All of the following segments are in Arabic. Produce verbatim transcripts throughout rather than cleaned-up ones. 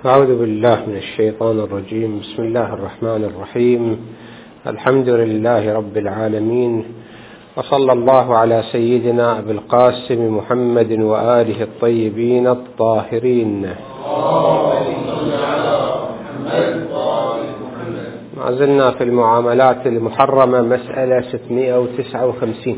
أعوذ بالله من الشيطان الرجيم. بسم الله الرحمن الرحيم. الحمد لله رب العالمين، وصلى الله على سيدنا أبي القاسم محمد وآله الطيبين الطاهرين. ما زلنا في المعاملات المحرمة، مسألة ستمائة وتسعة وخمسين.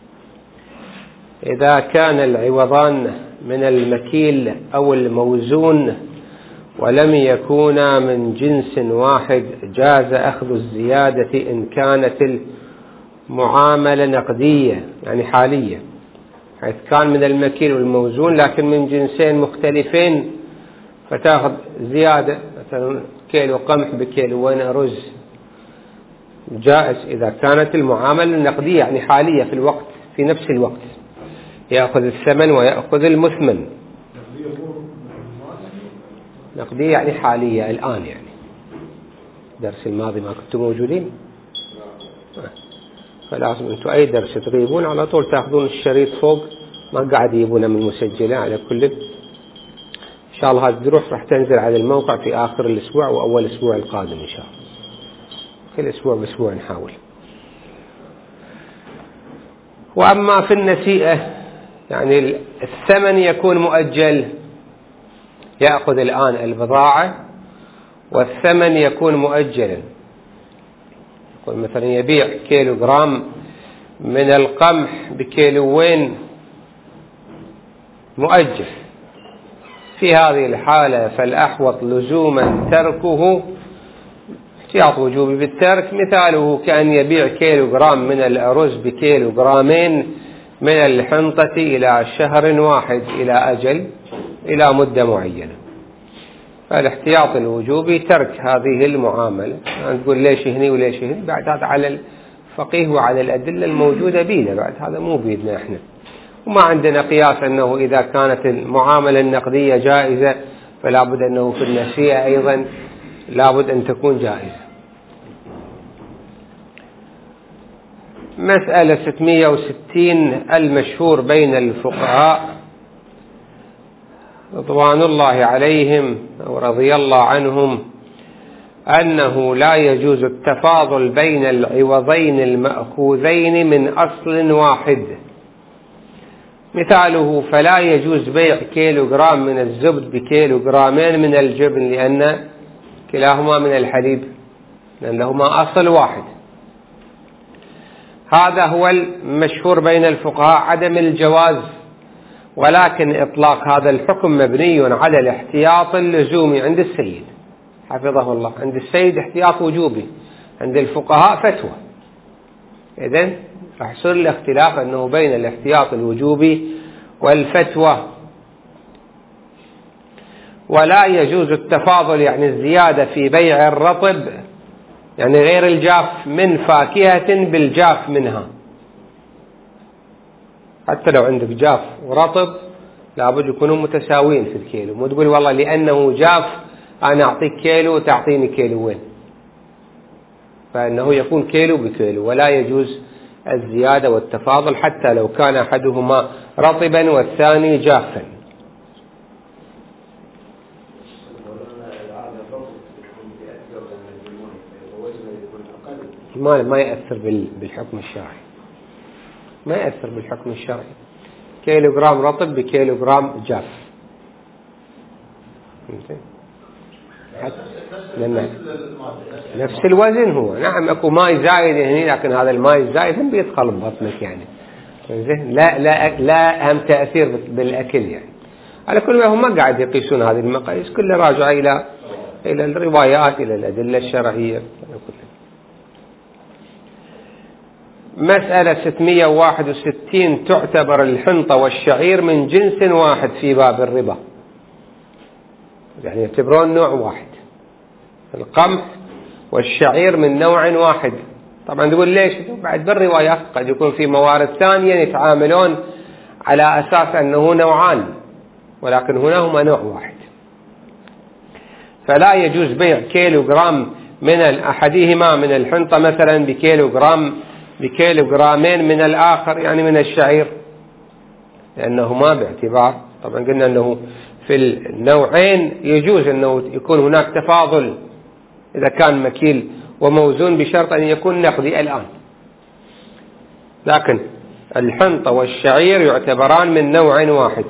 إذا كان العوضان من المكيل أو الموزون ولم يكونا من جنس واحد جاز أخذ الزيادة إن كانت المعاملة نقدية يعني حالية، حيث كان من المكيل والموزون لكن من جنسين مختلفين فتأخذ زيادة، مثلا كيلو قمح بكيلو وين رز، جائز إذا كانت المعاملة النقدية يعني حالية في الوقت في نفس الوقت، يأخذ الثمن ويأخذ المثمن. نقدية يعني حالية الآن، يعني درس الماضي ما كنتم موجودين، فلازم أنتم أي درس تغيبون على طول تأخذون الشريط فوق، ما قاعد يجيبونه من مسجلة. على كل إن شاء الله هذه الدروس راح تنزل على الموقع في آخر الأسبوع وأول الأسبوع القادم إن شاء الله، كل أسبوع بأسبوع نحاول. وأما في النسيئة يعني الثمن يكون مؤجل، يأخذ الآن البضاعة والثمن يكون مؤجلا. يقول مثلا يبيع كيلو جرام من القمح بكيلوين مؤجل، في هذه الحالة فالأحوط لزوما تركه، احتياط وجوبي بالترك. مثاله كأن يبيع كيلو جرام من الأرز بكيلو جرامين من الحنطة إلى شهر واحد، إلى أجل، إلى مدة معينة. فالاحتياط الوجوبي ترك هذه المعاملة. يعني تقول ليش هني وليش هني، بعد هذا على الفقيه وعلى الأدلة الموجودة بينا، بعد هذا مو بيدنا احنا، وما عندنا قياس أنه إذا كانت المعاملة النقدية جائزة فلا بد أنه في النسيئة أيضا لا بد أن تكون جائزة. مسألة ستمائة وستين. المشهور بين الفقهاء رضوان الله عليهم ورضي الله عنهم أنه لا يجوز التفاضل بين العوضين المأخوذين من أصل واحد. مثاله فلا يجوز بيع كيلو جرام من الزبد بكيلو جرامين من الجبن، لأن كلاهما من الحليب، لأنهما أصل واحد. هذا هو المشهور بين الفقهاء، عدم الجواز، ولكن إطلاق هذا الحكم مبني على الاحتياط اللزومي عند السيد حفظه الله. عند السيد احتياط وجوبي، عند الفقهاء فتوى. إذن راح يصير الاختلاف أنه بين الاحتياط الوجوبي والفتوى. ولا يجوز التفاضل يعني الزيادة في بيع الرطب، يعني غير الجاف من فاكهة بالجاف منها. حتى لو عندك جاف ورطب لابد يكونوا متساويين في الكيلو، مو تقول والله لأنه جاف أنا أعطيك كيلو وتعطيني كيلوين، فإنه يكون كيلو بكيلو. ولا يجوز الزيادة والتفاضل حتى لو كان أحدهما رطبا والثاني جافا. ما ما يأثر بالحكم الشرعي، ما يأثر بالحكم الشرعي. كيلو جرام رطب بكيلو جرام جاف، لأن نفس الوزن هو. نعم اكو ماء زايد هنا، لكن هذا الماء الزايد هم بيدخل ببطنك يعني، لا لا لا أهم تأثير بالأكل يعني. على كل هم ما قاعد يقيسون هذه المقاييس، كله راجع إلى إلى الروايات، إلى الأدلة الشرعية. مسألة ستمائة وواحد وستين. تعتبر الحنطة والشعير من جنس واحد في باب الربا، يعني يعتبرون نوع واحد. القمح والشعير من نوع واحد. طبعا تقول ليش؟ بعد بالروايات قد يكون في موارد ثانية يتعاملون على أساس أنه نوعان، ولكن هنا هما نوع واحد. فلا يجوز بيع كيلو جرام من أحدهما من الحنطة مثلا بكيلو جرام بكيلو جرامين من الآخر، يعني من الشعير، لأنهما باعتبار. طبعا قلنا أنه في النوعين يجوز أنه يكون هناك تفاضل إذا كان مكيل وموزون بشرط أن يكون نقدي الآن. لكن الحنطة والشعير يعتبران من نوع واحد.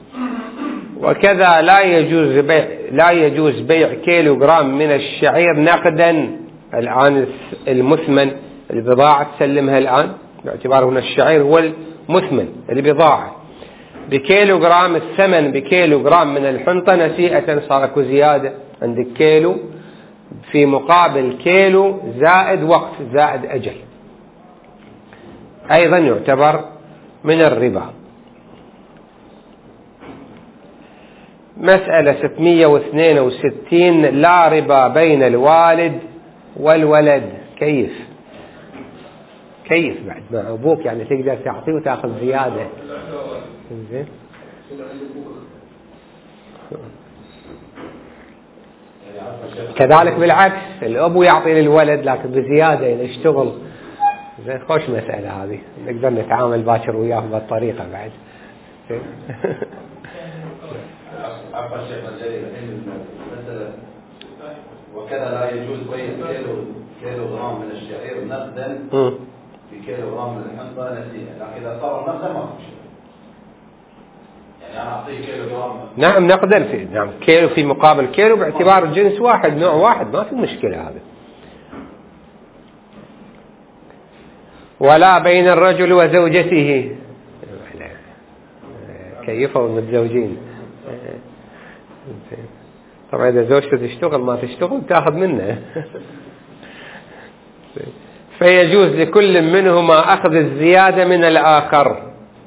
وكذا لا يجوز بيع لا يجوز بيع كيلوغرام من الشعير نقدا. الآن المثمن البضاعة تسلمها الآن باعتبار هنا الشعير هو المثمن البضاعة بكيلوغرام، الثمن بكيلوغرام من الحنطة نسيئة، صار زيادة عندك كيلو في مقابل كيلو زائد وقت زائد أجل، أيضا يعتبر من الربا. مسألة ستمئة واثنين وستين لا ربا بين الوالد والولد. كيف كيف بعد مع أبوك يعني تقدر تعطيه وتأخذ زيادة. زين كذلك بالعكس الأب يعطي للولد لكن بزيادة يشتغل. زين خوش مسألة هذه، نقدر نتعامل باكر وياه بهالطريقة بعد. عفوا الشيخ الجليل مثلا وكذا لا يجوز بيع كيلو كيلو غرام من الشعير نقدا بكيلو غرام من الحنطة نسيئة، لكن إذا صار نقدا ما في شيء. يعني أنا أعطيه كيلو غرام. نعم نقدا في نعم كيلو في مقابل كيلو باعتبار جنس واحد نوع واحد ما في مشكلة هذا. ولا بين الرجل وزوجته كيفوا متزوجين. طبعا إذا زوجته تشتغل ما تشتغل تأخذ منه. فيجوز لكل منهما أخذ الزيادة من الآخر.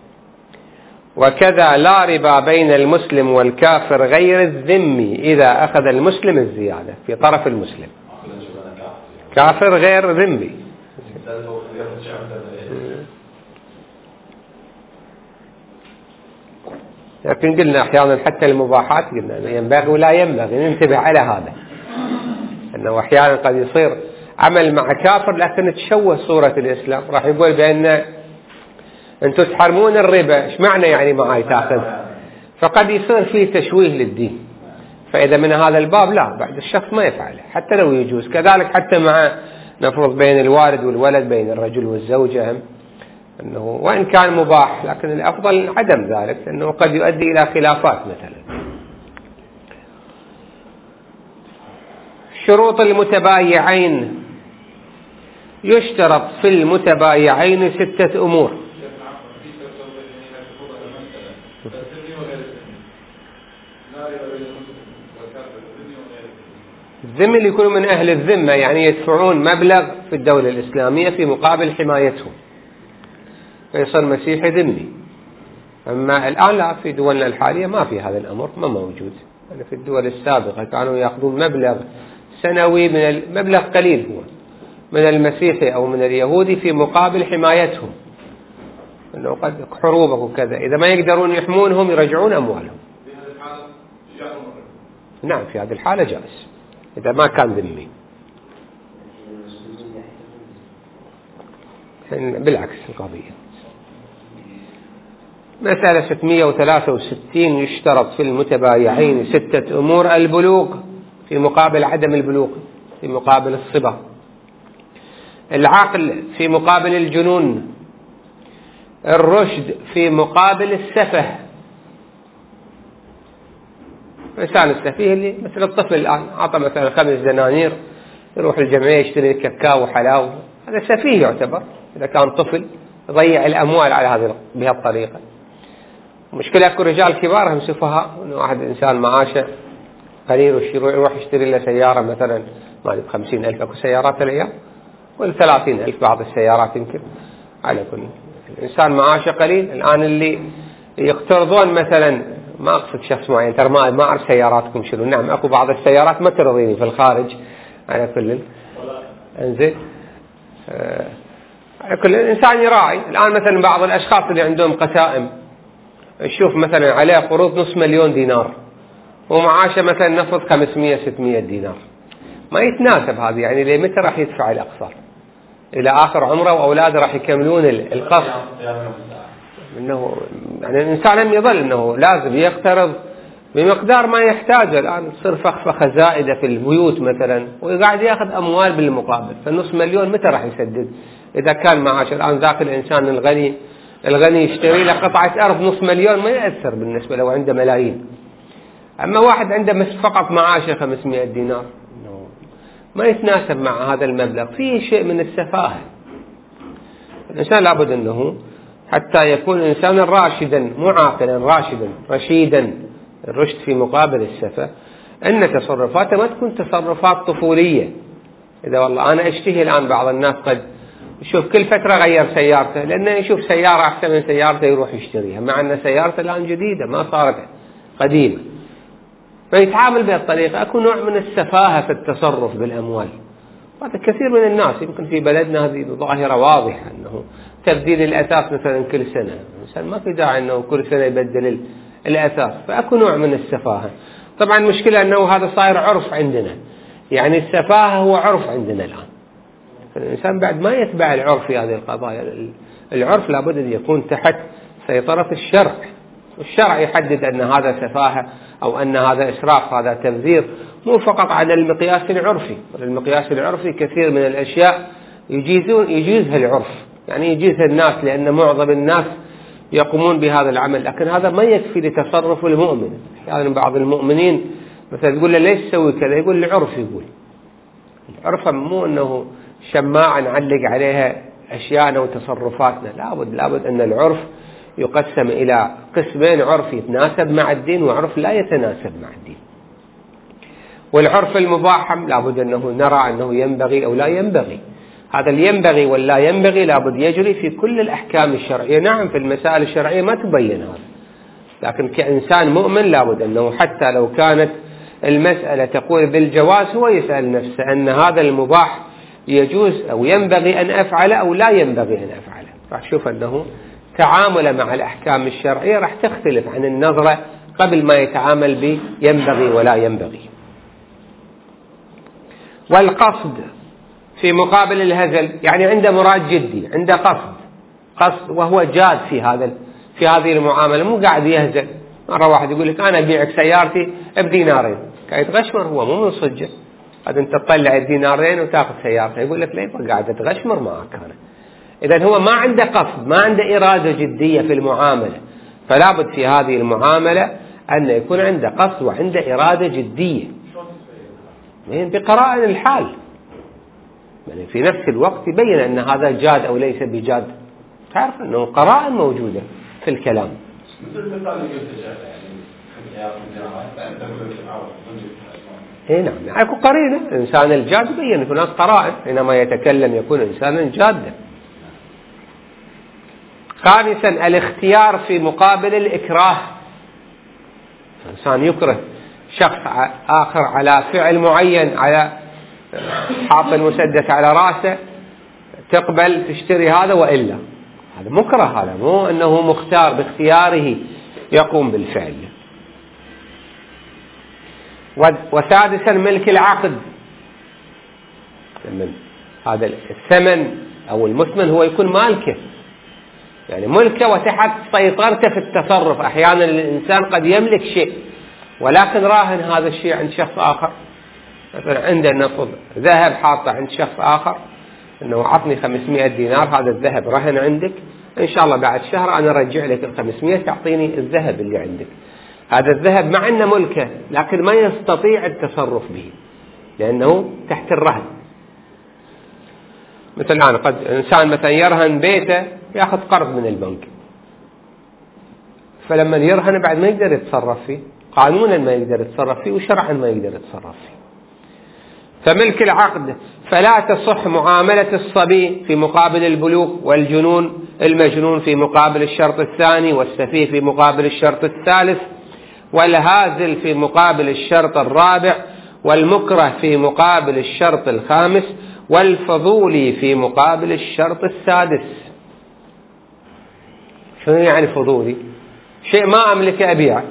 وكذا لا ربا بين المسلم والكافر غير الذمي إذا أخذ المسلم الزيادة في طرف المسلم. كافر غير ذمي. لكن قلنا أحيانا حتى المباحات قلنا ينبغي ولا ينبغي ننتبه على هذا، أنه أحيانا قد يصير عمل مع كافر لكن تشوه صورة الإسلام. راح يقول بأن أنتم تحرمون الربا، إيش معنى يعني معاي تأخذ؟ فقد يصير فيه تشويه للدين. فإذا من هذا الباب لا، بعد الشخص ما يفعله حتى لو يجوز. كذلك حتى مع نفرض بين الوالد والولد، بين الرجل والزوجة، أنه وإن كان مباح لكن الأفضل عدم ذلك، لأنه قد يؤدي إلى خلافات. مثلا شروط المتبايعين، يشترط في المتبايعين ستة أمور. الذمة اللي يكونوا من أهل الذمة يعني يدفعون مبلغ في الدولة الإسلامية في مقابل حمايتهم، فيصير مسيحي ذمي. أما الآن لا، في دولنا الحالية ما في هذا الأمر، ما موجود. يعني في الدول السابقة كانوا يأخذون مبلغ سنوي، من المبلغ قليل هو من المسيحي أو من اليهودي في مقابل حمايتهم، أنه قد حروبه وكذا إذا ما يقدرون يحمونهم يرجعون أموالهم. نعم في هذه الحالة جائز إذا ما كان ذمي. بالعكس القضية. مسألة ستمئة وثلاثة وستين يشترط في المتبايعين ستة أمور: البلوغ في مقابل عدم البلوغ في مقابل الصبا، العقل في مقابل الجنون، الرشد في مقابل السفه. الإنسان السفيه اللي مثل الطفل الآن أعطى مثلا خمس دنانير يروح الجمعية يشتري كاكاو وحلاوة، هذا سفيه يعتبر إذا كان طفل يضيع الأموال على هذه بهالطريقة. مشكلة أكو رجال كبار هم سفهاء، إنه واحد إنسان معاشه قليل يروح يشتري له سيارة مثلا ما أدري بخمسين ألف، أكو سيارات الأيام ولا ثلاثين ألف بعض السيارات يمكن. على كل الإنسان معاشه قليل. الآن اللي يقترضون مثلا، ما أقصد شخص معين ترى ما ما أعرف سياراتكم شنو، نعم أكو بعض السيارات ما ترضيني في الخارج. على كل انزين آه على كل الإنسان يراعي. الآن مثلا بعض الأشخاص اللي عندهم قسائم نشوف مثلا عليه قروض نص مليون دينار ومعاشه مثلا نفرض خمسمئة ستمئة دينار، ما يتناسب هذه. يعني ليه متى راح يدفع الأقساط؟ إلى آخر عمره وأولاده راح يكملون القسط. إنه يعني الإنسان لم يظل إنه لازم يقترض بمقدار ما يحتاجه. الآن تصير فخفخة زائدة في البيوت مثلا وقاعد ياخذ أموال بالمقابل، فالنص مليون متى راح يسدد إذا كان معاش؟ الآن ذاك الإنسان الغني الغني يشتري له قطعة أرض نص مليون ما يأثر بالنسبة له عنده ملايين. أما واحد عنده فقط معاشه خمسمائة دينار ما يتناسب مع هذا المبلغ، فيه شيء من السفاهة. الإنسان لابد أنه حتى يكون إنسانا راشدا معاقلا راشدا رشيدا، الرشد في مقابل السفة، أن تصرفاته ما تكون تصرفات طفولية. إذا والله أنا أشتهي الآن بعض الناس قد يشوف كل فترة غير سيارته لأنه يشوف سيارة أحسن من سيارته يروح يشتريها، مع أن سيارته الآن جديدة ما صارت قديمة، فيتعامل بهالطريقة. أكو نوع من السفاهة في التصرف بالأموال. هذا كثير من الناس، يمكن في بلدنا هذه ظاهرة واضحة، أنه تبديل الأثاث مثلا كل سنة، مثلا ما في داعي أنه كل سنة يبدل الأثاث، فأكو نوع من السفاهة. طبعا المشكلة أنه هذا صاير عرف عندنا، يعني السفاهة هو عرف عندنا الآن، فالإنسان بعد ما يتبع العرف في هذه القضايا. العرف لابد أن يكون تحت سيطرة الشرع، والشرع يحدد أن هذا سفاهة أو أن هذا إسراف، هذا تبذير، مو فقط على المقياس العرفي. المقياس العرفي كثير من الأشياء يجيزون يجيزها العرف، يعني يجيزها الناس لأن معظم الناس يقومون بهذا العمل، لكن هذا ما يكفي لتصرف المؤمن. يعني بعض المؤمنين مثلا تقول له ليش تسوي كذا، يقول العرف، يقول العرف مو أنه شماعة نعلق عليها أشياءنا وتصرفاتنا، لابد لابد أن العرف يقسم إلى قسمين: عرف يتناسب مع الدين وعرف لا يتناسب مع الدين. والعرف المباح لابد أنه نرى أنه ينبغي أو لا ينبغي. هذا اللي ينبغي ولا ينبغي لابد يجري في كل الأحكام الشرعية. نعم في المسائل الشرعية ما تبين هذا، لكن كإنسان مؤمن لابد أنه حتى لو كانت المسألة تقول بالجواز هو يسأل نفسه أن هذا المباح يجوز أو ينبغي أن أفعله أو لا ينبغي أن أفعله. راح تشوف أنه تعامل مع الأحكام الشرعية راح تختلف عن النظرة قبل ما يتعامل ب ينبغي ولا ينبغي. والقصد في مقابل الهزل، يعني عنده مراد جدي، عنده قصد قصد وهو جاد في هذا في هذه المعاملة، مو قاعد يهزل. مرة واحد يقول لك أنا أبيعك سيارتي بدينارين، قاعد يتغشمر، هو مو من صجة، قد أنت تطلع الدينارين وتأخذ سيارته، يقول لك ليه قاعد تغشمر معك أنا. إذن هو ما عنده قصد، ما عنده إرادة جدية في المعاملة، فلا بد في هذه المعاملة أن يكون عنده قصد وعنده إرادة جدية بقرائن الحال، يعني في نفس الوقت يبين أن هذا جاد أو ليس بجاد. تعرف أنه قرائن موجودة في الكلام. اي نعم، اكو قرينه. الانسان الجاد يبين هناك قرائن، حينما يتكلم يكون انسانا جادا. خامسا الاختيار في مقابل الإكراه. الإنسان يكره شخص آخر على فعل معين، على حاط المسدس على رأسه، تقبل تشتري هذا وإلا، هذا مكره، هذا مو أنه مختار باختياره يقوم بالفعل. وسادسا ملك العقد، هذا الثمن أو المثمن هو يكون مالكه، يعني ملكه وتحت سيطرته في التصرف. أحيانا الإنسان قد يملك شيء ولكن راهن هذا الشيء عند شخص آخر، مثلا عنده نفض ذهب حاطه عند شخص آخر، أنه عطني خمسمائة دينار، هذا الذهب رهن عندك، إن شاء الله بعد شهر أنا أرجع لك الخمسمائة تعطيني الذهب اللي عندك. هذا الذهب مع أنه ملكه لكن ما يستطيع التصرف به لأنه تحت الرهن. مثل الآن قد إنسان مثلا يرهن بيته، يأخذ قرض من البنك، فلما يرهن بعد ما يقدر يتصرف فيه، قانونا ما يقدر يتصرف فيه وشرعا ما يقدر يتصرف فيه. فملك العقد، فلا تصح معاملة الصبي في مقابل البلوغ، والجنون المجنون في مقابل الشرط الثاني، والسفيه في مقابل الشرط الثالث، والهازل في مقابل الشرط الرابع، والمكره في مقابل الشرط الخامس، والفضولي في مقابل الشرط السادس. شنو يعني فضولي؟ شيء ما أملكه أبيعه،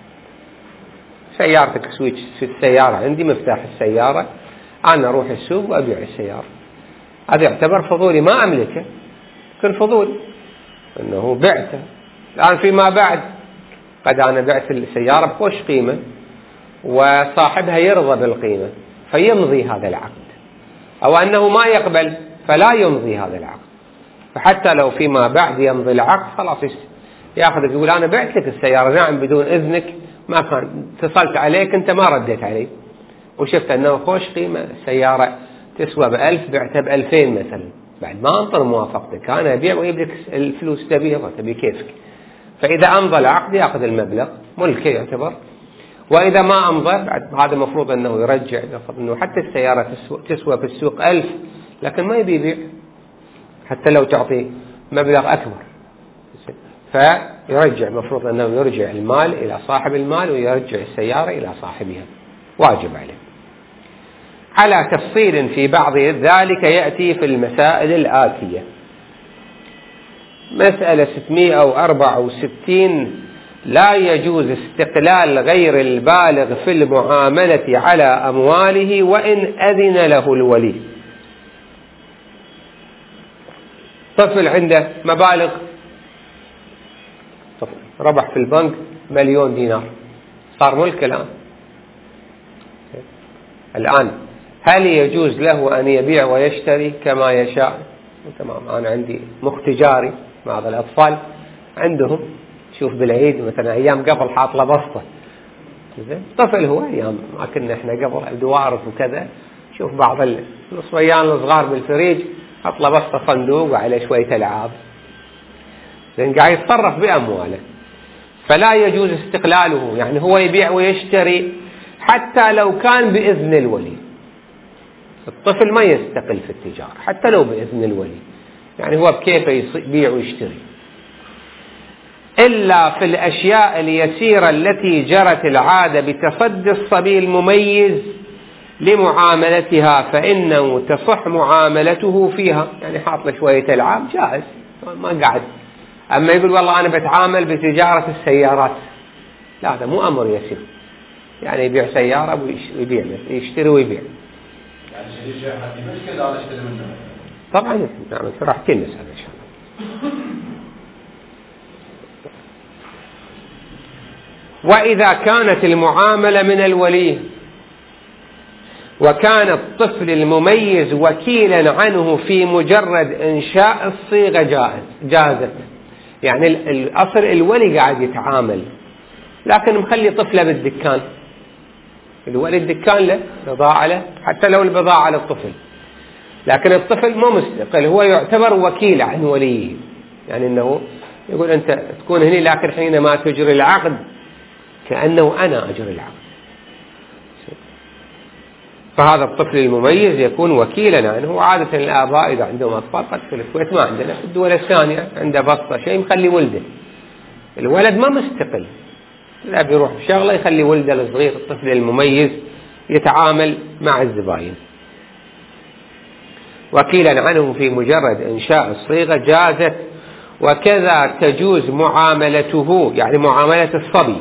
سيارتك سويتش في السيارة عندي، مفتاح السيارة، أنا أروح السوق وأبيع السيارة، هذا يعتبر فضولي، ما أملكه، كل فضولي أنه بعته. الآن فيما بعد قد أنا بعت السيارة بخوش قيمة وصاحبها يرضى بالقيمة فيمضي هذا العقد، أو أنه ما يقبل فلا يمضي هذا العقد. فحتى لو فيما بعد يمضي العقد خلاص ياخذك يقول أنا بعت لك السيارة نعم بدون إذنك، ما كان اتصلت عليك أنت ما رديت علي وشفت أنه خوش قيمة السيارة تسوى بألف بعتها بألفين مثلا، بعد ما أنطر موافقتك أنا أبيع ويجيب لك الفلوس تبيها تبي كيفك. فإذا أمضى العقد يأخذ المبلغ ملكه يعتبر، وإذا ما أمضى بعد هذا المفروض أنه يرجع، أنه حتى السيارة تسوى في السوق ألف لكن ما يبي يبيع حتى لو تعطي مبلغ أكبر، فيرجع المفروض أنه يرجع المال إلى صاحب المال ويرجع السيارة إلى صاحبها، واجب عليه. على تفصيل في بعض ذلك يأتي في المسائل الآتية. مسألة ستمائة وأربعة وستين: لا يجوز استقلال غير البالغ في المعاملة على أمواله وإن أذن له الولي. طفل عنده مبالغ، طفل ربح في البنك مليون دينار صار ملك الآن. الآن هل يجوز له أن يبيع ويشتري كما يشاء؟ تمام، أنا عندي مخ تجاري، بعض الأطفال عندهم شوف بالعيد مثلا أيام قبل حاط له بسطة، طفل هو أيام ما كنا إحنا قبل دوارف وكذا، شوف بعض الصبيان الصغار بالفريج حط له بسطة صندوق وعليه شوية ألعاب، لأن قاعد يتصرف بأمواله. فلا يجوز استقلاله، يعني هو يبيع ويشتري حتى لو كان بإذن الولي. الطفل ما يستقل في التجارة حتى لو بإذن الولي، يعني هو بكيفه يبيع ويشتري، إلا في الأشياء اليسيرة التي جرت العادة بتصدي الصبي المميز لمعاملتها فإنه تصح معاملته فيها. يعني حاط له شوية ألعاب جائز ما قاعد، أما يقول والله أنا بتعامل بتجارة السيارات، لا هذا مو أمر يسير، يعني يبيع سيارة ويبيع يشتري ويبيع. يعني شيء حتى مشكلة أنا أشتري منه طبعا نعم راح كل مسألة إن شاء الله. وإذا كانت المعاملة من الولي وكان الطفل المميز وكيلا عنه في مجرد إنشاء الصيغة جائز جازت، يعني الأصل الولي قاعد يتعامل لكن مخلي طفله بالدكان، الولي الدكان له بضاعة له حتى لو البضاعة للطفل، لكن الطفل مو مستقل، هو يعتبر وكيل عن وليه، يعني أنه يقول أنت تكون هنا لكن حينما تجري العقد كأنه أنا أجري العقد. فهذا الطفل المميز يكون وكيلا عنه. وعادة الآباء إذا عندهم أطفال قد في الكويت ما عندنا، في الدول الثانية عنده بسطة شيء مخلي ولده، الولد ما مستقل، لا بيروح بشغله يخلي ولده الصغير الطفل المميز يتعامل مع الزباين. وكيلا عنه في مجرد إنشاء الصيغة جازت، وكذا تجوز معاملته، يعني معاملة الصبي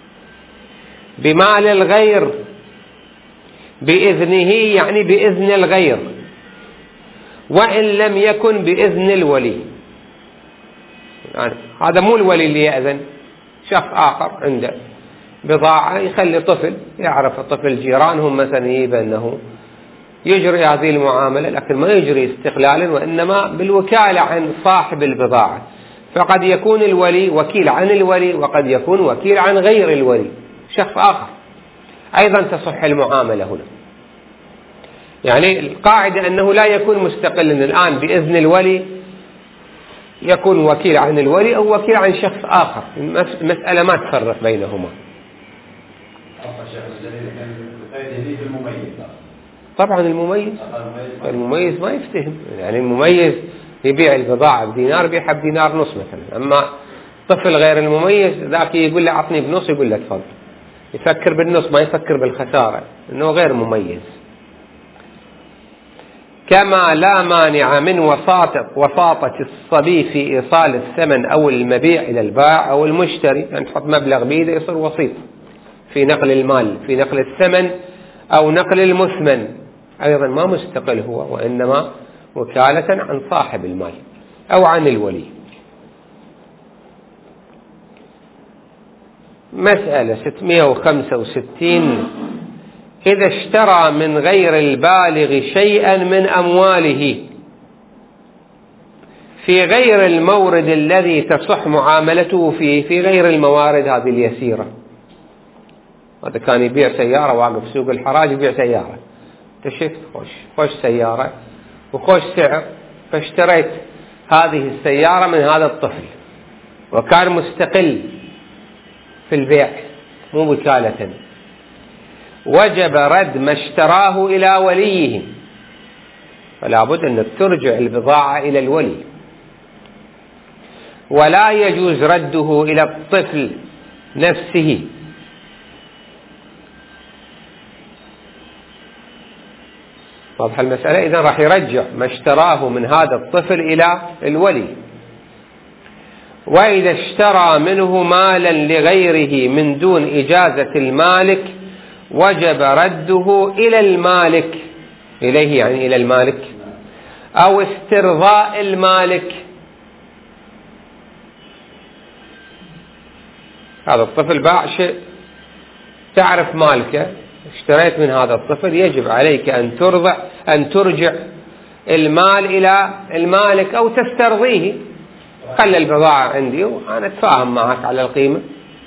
بمال الغير بإذنه، يعني بإذن الغير وإن لم يكن بإذن الولي. يعني هذا مو الولي اللي يأذن، شخص آخر عنده بضاعة يخلي طفل يعرف طفل جيرانهم مثلا يجيب أنه يجري هذه المعاملة، لكن ما يجري استقلالا وإنما بالوكالة عن صاحب البضاعة. فقد يكون الولي وكيل عن الولي وقد يكون وكيل عن غير الولي شخص آخر، أيضا تصح المعاملة هنا. يعني القاعدة أنه لا يكون مستقلا الآن بإذن الولي، يكون وكيل عن الولي أو وكيل عن شخص آخر، المسألة ما تفرق بينهما. طبعا المميز المميز ما يفتهم، يعني المميز يبيع البضاعة بدينار بيعها بدينار نص مثلا، أما طفل غير المميز ذاك يقول له أعطني بنص يقول له تفضل، يفكر بالنص ما يفكر بالخسارة إنه غير مميز. كما لا مانع من وساطة وساطة الصبي في إيصال الثمن أو المبيع إلى البائع أو المشتري، يعني تحط مبلغ بيده يصير وسيط في نقل المال، في نقل الثمن أو نقل المثمن، أيضا ما مستقل هو وإنما وكالة عن صاحب المال أو عن الولي. مسألة ستمائة وخمسة وستين. إذا اشترى من غير البالغ شيئا من أمواله في غير المورد الذي تصح معاملته فيه، في غير الموارد هذه اليسيرة، هذا كان يبيع سيارة واقف سوق الحراج يبيع سيارة، شفت خوش خوش سيارة وخوش سعر، فاشتريت هذه السيارة من هذا الطفل وكان مستقل في البيع مو وكالة، وجب رد ما اشتراه إلى وليه، فلا بد أن ترجع البضاعة إلى الولي، ولا يجوز رده إلى الطفل نفسه. واضح المسألة؟ إذن راح يرجع ما اشتراه من هذا الطفل إلى الولي. وإذا اشترى منه مالا لغيره من دون إجازة المالك وجب رده إلى المالك، إليه يعني إلى المالك، أو استرضاء المالك. هذا الطفل باع شيء، تعرف مالكه، اشتريت من هذا الطفل، يجب عليك أن ترضع أن ترجع المال إلى المالك أو تسترضيه. خلي البضاعة عندي وأنا أتفاهم معك على القيمة.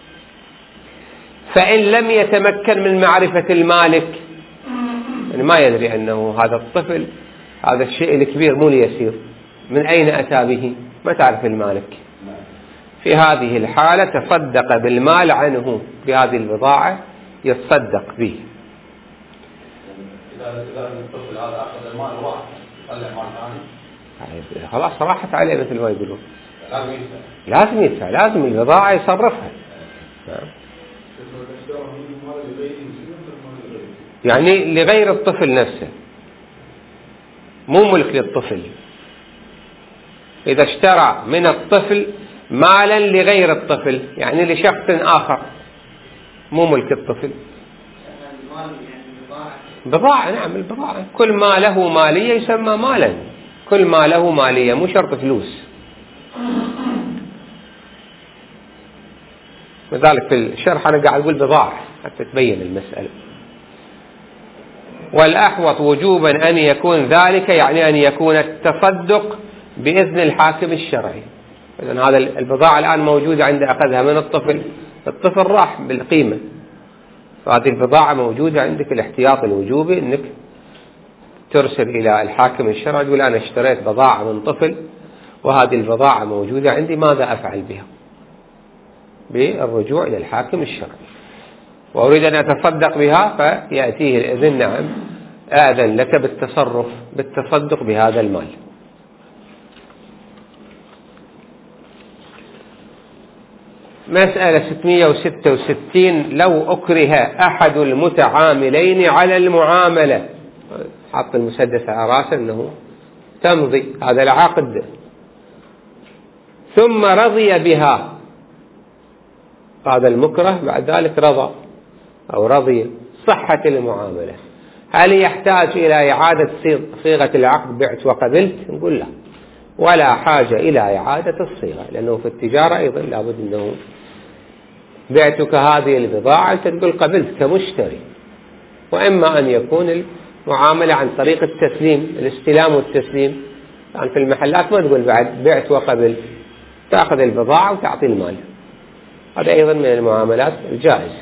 فإن لم يتمكن من معرفة المالك، يعني ما يدري أنه هذا الطفل هذا الشيء الكبير مو اليسير، من أين أتى به، ما تعرف المالك، في هذه الحالة تصدق بالمال عنه، بهذه البضاعة يتصدق به. إذا الطفل هذا أخذ المال وراح يطلع مال ثاني، خلاص راحت عليه مثل ما يقولون. لازم يدفع. لازم يدفع، لازم البضاعة يصرفها. يعني لغير الطفل نفسه، مو ملك للطفل. إذا اشترى من الطفل مالا لغير الطفل، يعني لشخص آخر، مو ملك الطفل. بضاعة، نعم البضاعة، كل ما له مالية يسمى مالا، كل ما له مالية مو شرط فلوس. لذلك في الشرح أنا قاعد أقول بضاعة حتى تبين المسألة. والأحوط وجوبا أن يكون ذلك، يعني أن يكون التصدق بإذن الحاكم الشرعي. إذن هذا البضاعة الآن موجودة عند أخذها من الطفل، الطفل راح بالقيمة، فهذه البضاعة موجودة عندك، الاحتياط الوجوبي أنك ترسل إلى الحاكم الشرعي تقول أنا اشتريت بضاعة من طفل وهذه البضاعة موجودة عندي، ماذا أفعل بها؟ بالرجوع إلى الحاكم الشرعي، وأريد أن أتصدق بها، فيأتيه الإذن، نعم آذن لك بالتصرف بالتصدق بهذا المال. مسألة ستمائة وستة وستين. لو أكره أحد المتعاملين على المعاملة، حط المسدس على راسه أنه تمضي هذا العقد، ثم رضي بها، هذا المكره بعد ذلك رضى أو رضي، صحة المعاملة. هل يحتاج إلى إعادة صيغة العقد بعت وقبلت؟ نقول لا، ولا حاجة إلى إعادة الصيغة، لأنه في التجارة أيضا لابد أنه بعتك هذه البضاعة أنت تقول قبلت كمشتري، وإما أن يكون المعاملة عن طريق التسليم، الاستلام والتسليم. يعني في المحلات ما تقول بعد بعت وقبلت، تأخذ البضاعة وتعطي المال، هذا أيضا من المعاملات الجائزة.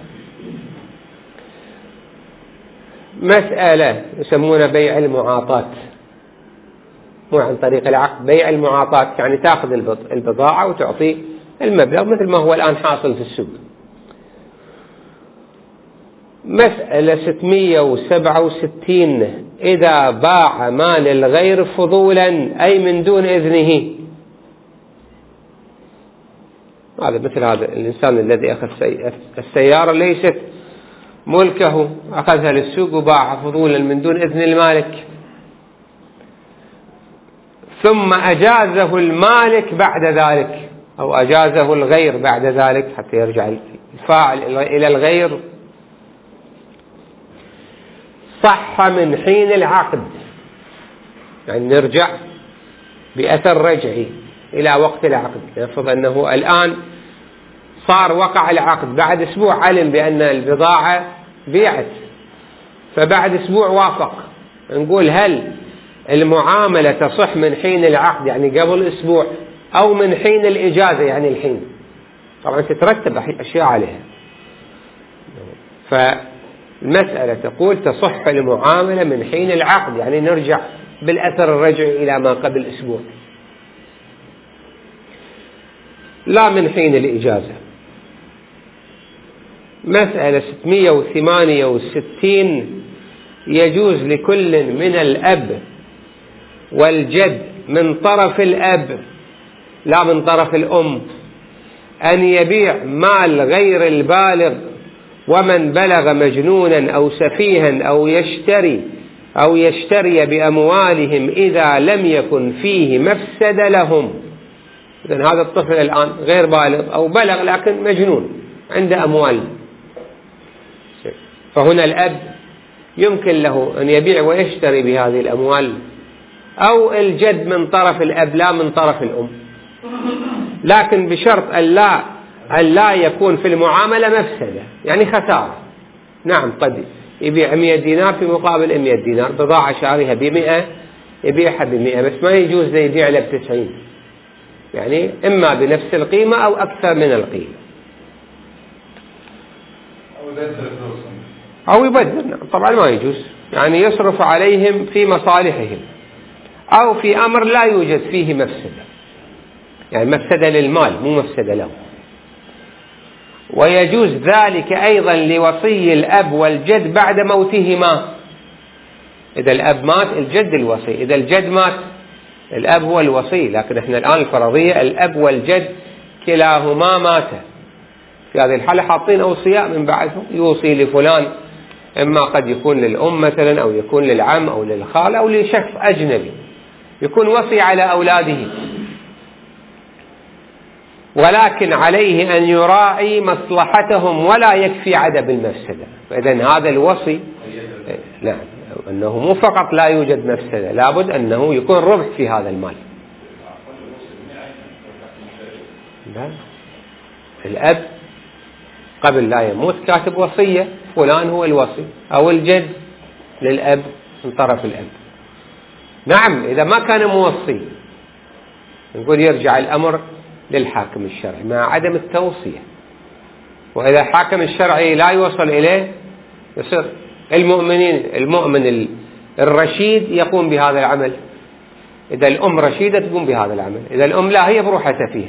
مسألة يسمونها بيع المعاطاة، مو عن طريق العقد، بيع المعاطاة، يعني تأخذ البضاعة وتعطي المبلغ مثل ما هو الآن حاصل في السوق. مسألة ستمائة وسبعة وستين. إذا باع مال الغير فضولا أي من دون إذنه، هذا مثل هذا الإنسان الذي أخذ السيارة ليست ملكه، أخذها للسوق وباعها فضولا من دون إذن المالك، ثم أجازه المالك بعد ذلك، أو أجازه الغير بعد ذلك، حتى يرجع الفاعل إلى الغير، صح من حين العقد، يعني نرجع بأثر رجعي إلى وقت العقد. نفرض أنه الآن صار وقع العقد، بعد أسبوع علم بأن البضاعة بيعت، فبعد أسبوع وافق، نقول هل المعاملة تصح من حين العقد يعني قبل أسبوع أو من حين الإجازة يعني الحين؟ طبعا تترتب أشياء عليها. فالمسألة تقول تصح المعاملة من حين العقد، يعني نرجع بالأثر الرجعي إلى ما قبل أسبوع، لا من حين الإجازة. مسألة ستمئة وثمانية وستين: يجوز لكل من الأب والجد من طرف الأب لا من طرف الأم أن يبيع مال غير البالغ ومن بلغ مجنونا أو سفيها أو يشتري أو يشتري بأموالهم إذا لم يكن فيه مفسدة لهم. إذن هذا الطفل الآن غير بالغ أو بلغ لكن مجنون عنده أموال، فهنا الأب يمكن له أن يبيع ويشتري بهذه الأموال، أو الجد من طرف الأب لا من طرف الأم، لكن بشرط أن لا, أن لا يكون في المعاملة مفسدة يعني خسارة. نعم قد يبيع مئة دينار في مقابل مئة دينار، بضاعة شاريها بمئة يبيعها بمئة، بس ما يجوز يبيع له بتسعين، يعني إما بنفس القيمة أو أكثر من القيمة، أو يبدل. طبعا ما يجوز، يعني يصرف عليهم في مصالحهم أو في أمر لا يوجد فيه مفسدة، يعني مفسدة للمال مو مفسدة له. ويجوز ذلك أيضا لوصي الأب والجد بعد موتهما. إذا الأب مات الجد الوصي، إذا الجد مات الأب هو الوصي، لكن احنا الآن الفرضية الأب والجد كلاهما مات، في هذه الحالة حاطين أوصياء من بعدهم يوصي لفلان، إما قد يكون للأم مثلا أو يكون للعم أو للخال أو لشخص أجنبي، يكون وصي على أولاده، ولكن عليه أن يراعي مصلحتهم ولا يكفي عدم المفسدة. فإذن هذا الوصي نعم أنه مو فقط لا يوجد مفسدة، لابد أنه يكون ربح في هذا المال. لا. الأب قبل لا يموت كاتب وصية فلان هو الوصي، أو الجد للأب من طرف الأب. نعم إذا ما كان موصي نقول يرجع الأمر للحاكم الشرعي مع عدم التوصية، وإذا الحاكم الشرعي لا يوصل إليه يصير المؤمنين المؤمن الرشيد يقوم بهذا العمل. إذا الأم رشيدة تقوم بهذا العمل، إذا الأم لا هي بروحها فيها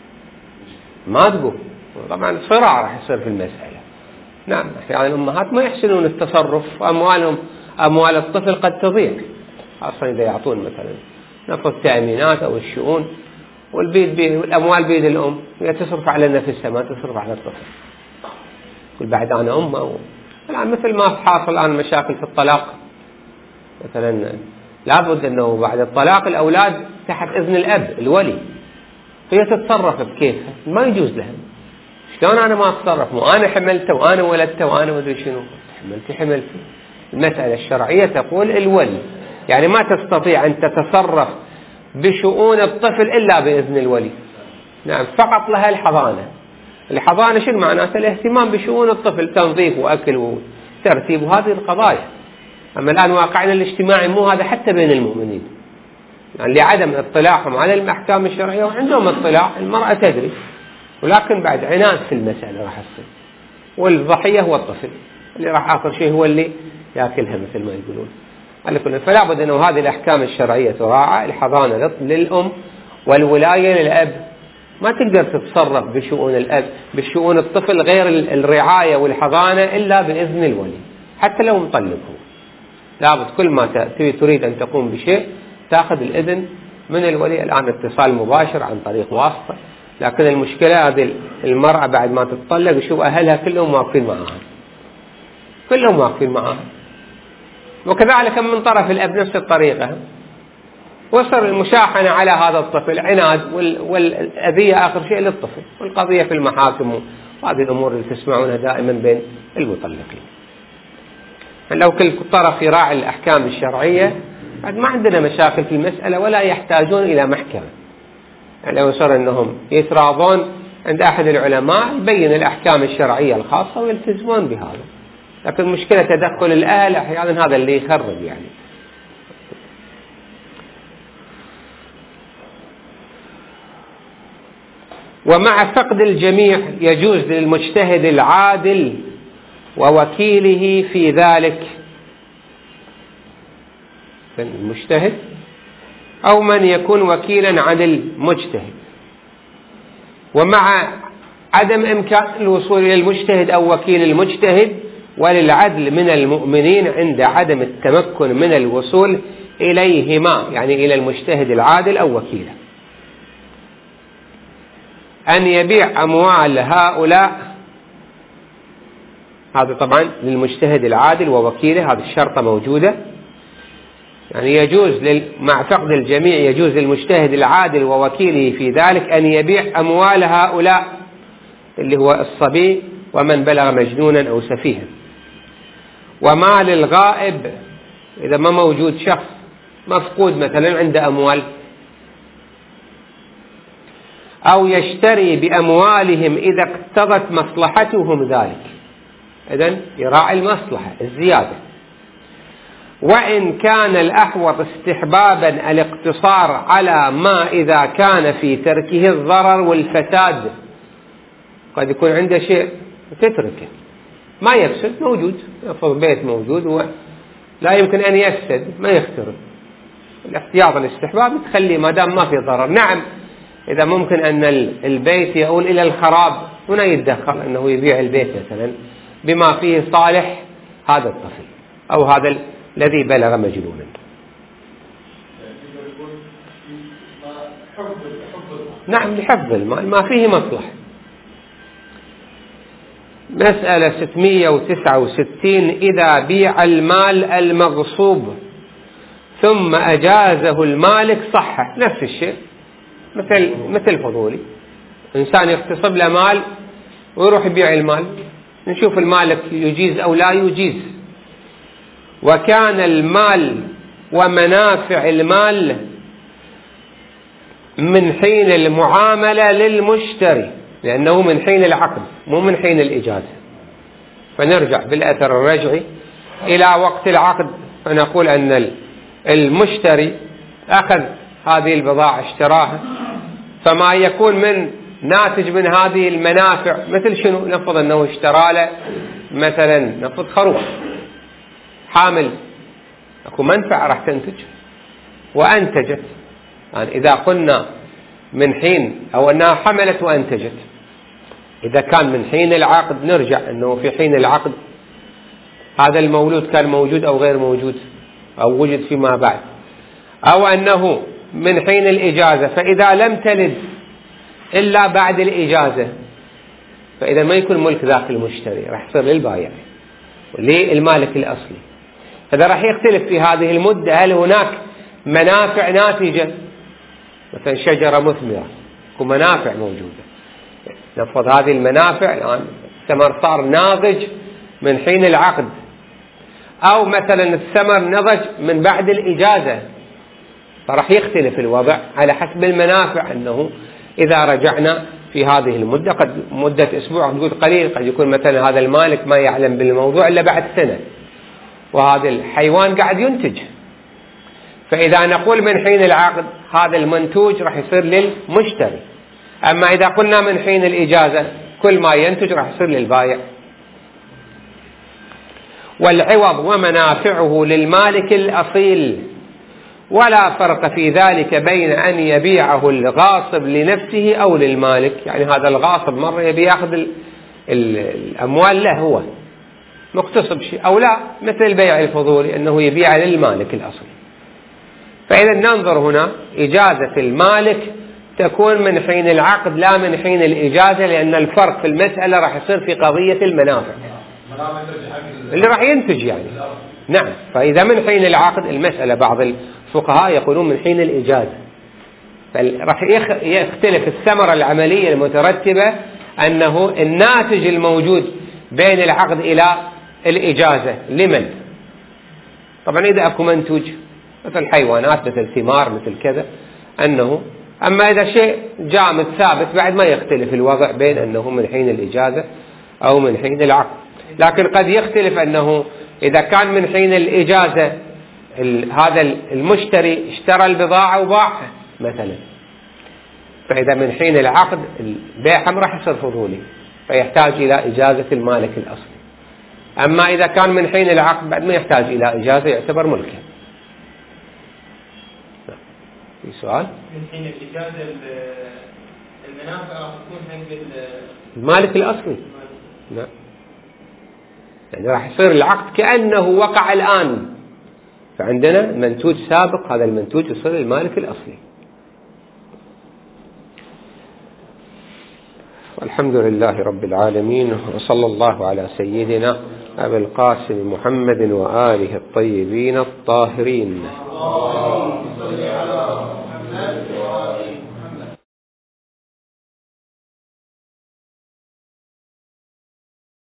ما تقوم، طبعا صراع راح يصير في المسألة. نعم أحيانا الأمهات ما يحسنون التصرف، أموالهم أموال الطفل قد تضيع، خاصة إذا يعطون مثلا نفس التأمينات أو الشؤون، والبيد بيد والأموال بيد الأم، هي تصرف على نفسها ما تصرف على الطفل. كل بعد أنا أمه. الآن مثل ما حاصل الآن مشاكل في الطلاق مثلا، لابد أنه بعد الطلاق الأولاد تحت إذن الأب الولي، هي تتصرف بكيفها، ما يجوز لها. شلون أنا ما أتصرف؟ مو أنا حملته وأنا ولدته وأنا ما أدري شنو، حملتي حملتي. المسألة الشرعية تقول الولي، يعني ما تستطيع أن تتصرف بشؤون الطفل إلا بإذن الولي. نعم فقط لها الحضانة. الحضانة شنو معناته؟ الاهتمام بشؤون الطفل، تنظيف وأكل وترتيب وهذه القضايا. أما الآن واقعنا الاجتماعي مو هذا حتى بين المؤمنين، يعني لعدم اطلاعهم على الأحكام الشرعية، وعندهم اطلاع المرأة تدري، ولكن بعد عناد في المسألة راح تصير، والضحية هو الطفل اللي راح آخر شيء هو اللي يأكلها مثل ما يقولون. على كل فلا بد أنه هذه الأحكام الشرعية تراعى، الحضانة للأم والولاية للأب، ما تقدر تتصرف بشؤون الأب بشؤون الطفل غير الرعاية والحضانة إلا بإذن الولي، حتى لو مطلقه لابد كل ما تريد أن تقوم بشيء تأخذ الإذن من الولي. الآن اتصال مباشر عن طريق واسطة، لكن المشكلة هذه المرأة بعد ما تتطلق يشوف أهلها كلهم واقفين معها، كلهم واقفين معها، وكذلك من طرف الأب نفس الطريقة، وصل المشاحنة على هذا الطفل عناد، والأذية آخر شيء للطفل، والقضية في المحاكم، وهذه الأمور اللي تسمعونها دائما بين المطلقين. لو كل طرف يراعي الأحكام الشرعية بعد ما عندنا مشاكل في المسألة ولا يحتاجون إلى محكمة. يعني لو صار أنهم يتراضون عند أحد العلماء يبين الأحكام الشرعية الخاصة ويلتزمون بهذا. لكن مشكلة تدخل الأهل أحيانا هذا اللي يخرب يعني. ومع فقد الجميع يجوز للمجتهد العادل ووكيله في ذلك، المجتهد أو من يكون وكيلا عن المجتهد، ومع عدم إمكان الوصول إلى المجتهد أو وكيل المجتهد، وللعدل من المؤمنين عند عدم التمكن من الوصول إليهما، يعني إلى المجتهد العادل أو وكيله، أن يبيع أموال هؤلاء. هذا طبعا للمجتهد العادل ووكيله، هذه الشرطة موجودة. يعني يجوز لل... مع فقد الجميع يجوز للمجتهد العادل ووكيله في ذلك أن يبيع أموال هؤلاء اللي هو الصبي ومن بلغ مجنونا أو سفيها. ومال الغائب إذا ما موجود شخص مفقود مثلا عنده أموال، أو يشتري بأموالهم إذا اقتضت مصلحتهم ذلك، إذن يراعي المصلحة الزيادة. وإن كان الأحوط استحبابا الاقتصار على ما إذا كان في تركه الضرر والفساد، قد يكون عنده شيء تتركه ما يفسد، موجود يفضل بيت موجود ولا يمكن أن يفسد ما يخترب، الاحتياط الاستحباب تخلي ما دام ما في ضرر. نعم إذا ممكن أن البيت يؤول إلى الخراب هنا يتدخل أنه يبيع البيت مثلا بما فيه صالح هذا الطفل أو هذا الذي بلغ مجنونا. نعم لحفظ المال ما فيه مصلحة. مسألة ستمائة وتسعة وستين إذا بيع المال المغصوب ثم أجازه المالك صحة، نفس الشيء مثل مثل فضولي، إنسان يغتصب له مال ويروح يبيع المال، نشوف المالك يجيز أو لا يجيز. وكان المال ومنافع المال من حين المعاملة للمشتري، لأنه من حين العقد مو من حين الإجازة. فنرجع بالأثر الرجعي إلى وقت العقد، فنقول أن المشتري أخذ هذه البضاعة اشتراها، فما يكون من ناتج من هذه المنافع مثل شنو؟ نفرض أنه اشترى له مثلا نفرض خروف حامل، أكو منفعة راح تنتج وأنتجت. يعني إذا قلنا من حين أو أنها حملت وأنتجت، إذا كان من حين العقد نرجع أنه في حين العقد هذا المولود كان موجود أو غير موجود أو وجد فيما بعد، أو أنه من حين الإجازة، فإذا لم تلد إلا بعد الإجازة فإذا ما يكون ملك ذاك المشتري، راح يصير للبائع وللمالك الأصلي. هذا راح يختلف في هذه المدة، هل هناك منافع ناتجة مثلا شجرة مثمرة ومنافع موجودة، نفرض هذه المنافع الآن الثمر صار ناضج من حين العقد، أو مثلا الثمر نضج من بعد الإجازة، فراح يختلف الوضع على حسب المنافع. أنه إذا رجعنا في هذه المدة قد مدة أسبوع تقول قليل، قد يكون مثلا هذا المالك ما يعلم بالموضوع إلا بعد سنة وهذا الحيوان قاعد ينتج، فإذا نقول من حين العقد هذا المنتوج راح يصير للمشتري. أما إذا قلنا من حين الإجازة كل ما ينتج راح يصير للبائع. والعوض ومنافعه للمالك الأصيل، ولا فرق في ذلك بين أن يبيعه الغاصب لنفسه أو للمالك. يعني هذا الغاصب مرة يبي يأخذ الأموال له هو مقتصب شيء، أو لا مثل البيع الفضولي أنه يبيع للمالك الأصلي. فإذا ننظر هنا إجازة المالك تكون من حين العقد لا من حين الإجازة، لأن الفرق في المسألة راح يصير في قضية المنافع اللي راح ينتج يعني. نعم، فإذا من حين العقد المسألة بعض الفقهاء يقولون من حين الإجازة، فراح يختلف الثمرة العملية المترتبة أنه الناتج الموجود بين العقد إلى الإجازة لمن؟ طبعا إذا أكو منتوج مثل حيوانات مثل ثمار مثل كذا، أنه أما إذا شيء جامد ثابت بعد ما يختلف الوضع بين أنه من حين الإجازة أو من حين العقد. لكن قد يختلف أنه إذا كان من حين الإجازة هذا المشتري اشترى البضاعة وباعها مثلا، فإذا من حين العقد البيع هم راح يصير فضولي فيحتاج إلى إجازة المالك الأصلي. أما إذا كان من حين العقد بعد ما يحتاج إلى إجازة يعتبر ملكا. في سؤال؟ من حين الإجازة المنافع راح تكون حق المالك الأصلي. نعم. يعني راح يصير العقد كأنه وقع الآن، فعندنا منتوج سابق، هذا المنتوج يصير للمالك الأصلي. والحمد لله رب العالمين، وصلى الله على سيدنا أبي القاسم محمد وآله الطيبين الطاهرين.